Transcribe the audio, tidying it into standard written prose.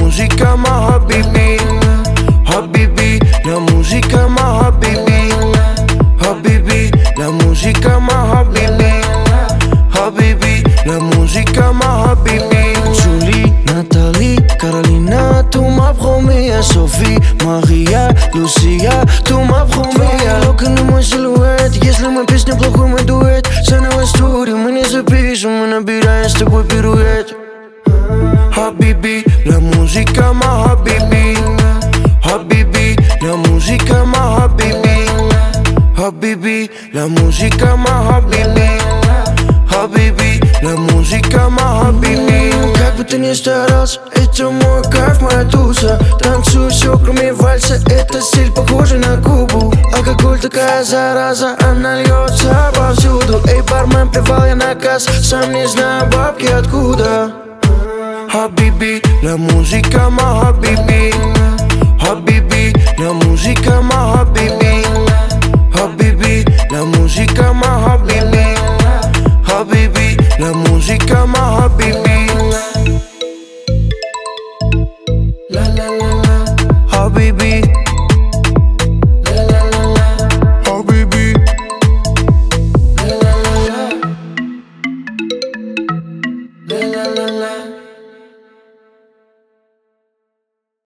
musica ma habibi, habibi, la musica ma habibi, habibi, la musica ma habibi, habibi, la musica ma habibi. Julie, Nathalie, Carolina, tu m'as promis. Sophie, Maria, Lucia, tu m'as promis. Лока на мой силуэт, если мы песня плохой, мы дуэт. Заново студию мы не запишем, мы набираем с тобой пируэт. Habibi, la musica ma habibi, habibi, la musica ma habibi, habibi, la musica ma habibi, habibi, la musica ma habibi. Как бы ты ни старался, это мой кайф, моя туса. Танцую все, кроме вальса, это стиль похожий на Кубу. Алкоголь такая зараза, она льется повсюду. Эй, бармен, плевал я на касс, сам не знаю бабки откуда. Habibi, la musica ma habibi, habibi, la musica ma habibi, habibi, la musica ma habibi, habibi, la musica ma habibi.